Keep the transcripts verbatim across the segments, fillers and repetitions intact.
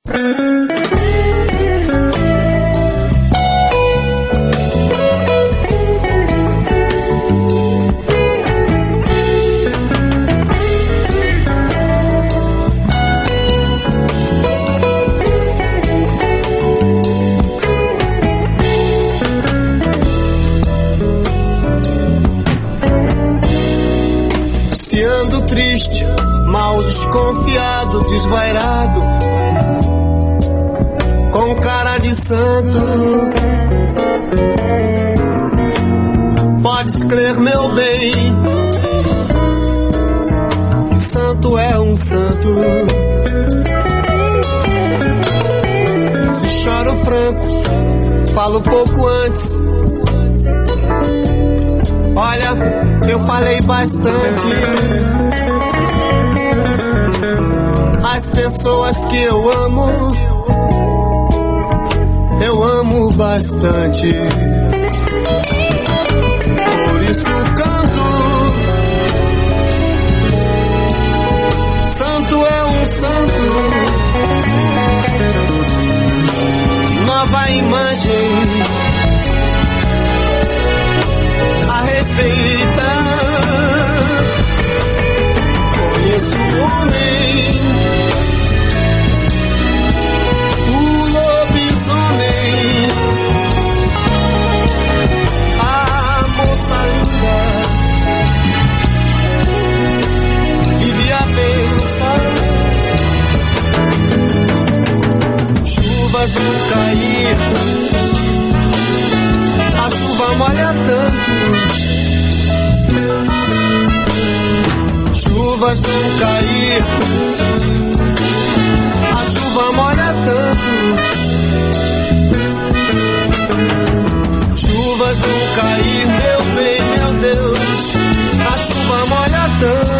Se ando triste, mal desconfiado, desvairado, com cara de santo, podes crer, meu bem, que santo é um santo. Se choro franco, falo pouco antes. Olha, eu falei bastante. As pessoas que eu amo, eu amo bastante. Por isso canto. Santo é um santo. Nova imagem a respeitar. Conheço o homem, o lobisomem, a moça linda, vive a pensar. Chuvas vão cair, a chuva molha tanto. Chuvas vão cair, a chuva molha tanto. Chuvas vão cair, meu bem, meu Deus, a chuva molha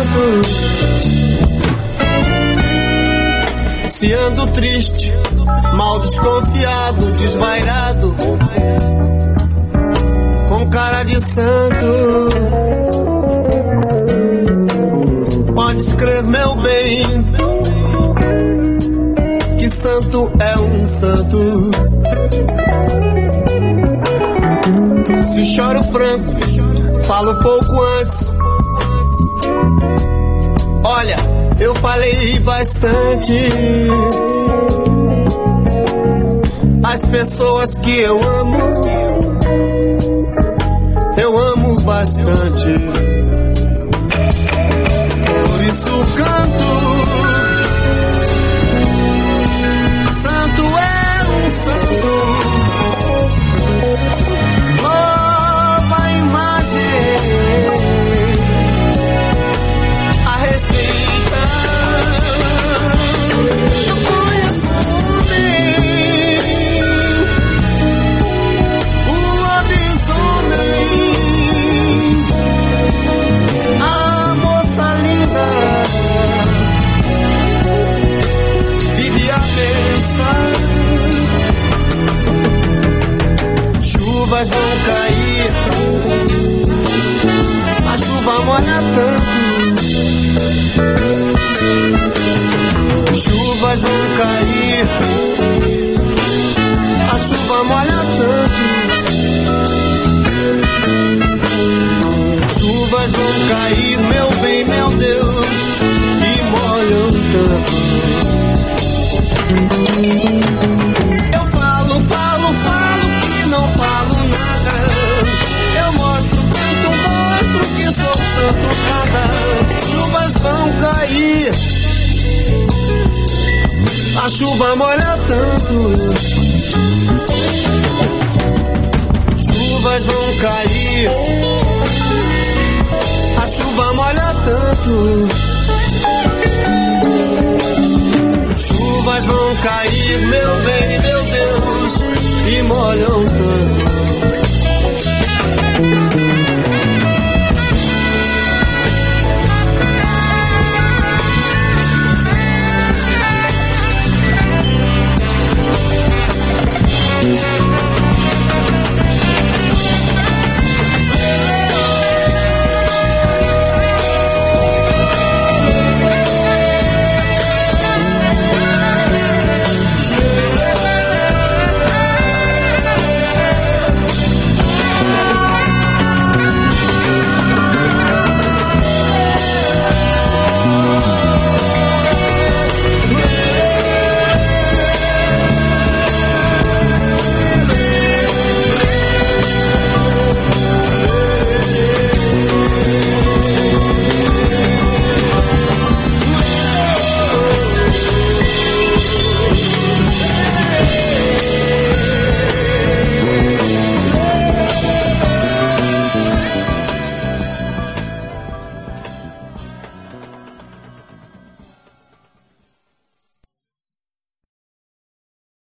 tanto. Se ando triste, mal desconfiado, desvairado, com cara de santo, podes crer, meu bem, que santo é um santo. Se choro franco, falo pouco antes. Olha, eu falei bastante. As pessoas que eu amo, eu amo bastante. Por isso canto. Santo é um santo. Nova imagem a respeitar. Eu conheço o homem, o lobisomem, a moça linda, vive a pensar. Chuvas vão cair, a chuva molha tanto. Chuvas vão cair, a chuva molha tanto. Chuvas vão cair, meu bem, meu Deus, e molham tanto. Eu falo, falo, falo que não falo nada. Eu mostro tanto, mostro que sou santo nada. Chuvas vão cair, a chuva molha tanto. Chuvas vão cair, a chuva molha tanto. Chuvas vão cair, meu bem, meu Deus, e molham tanto.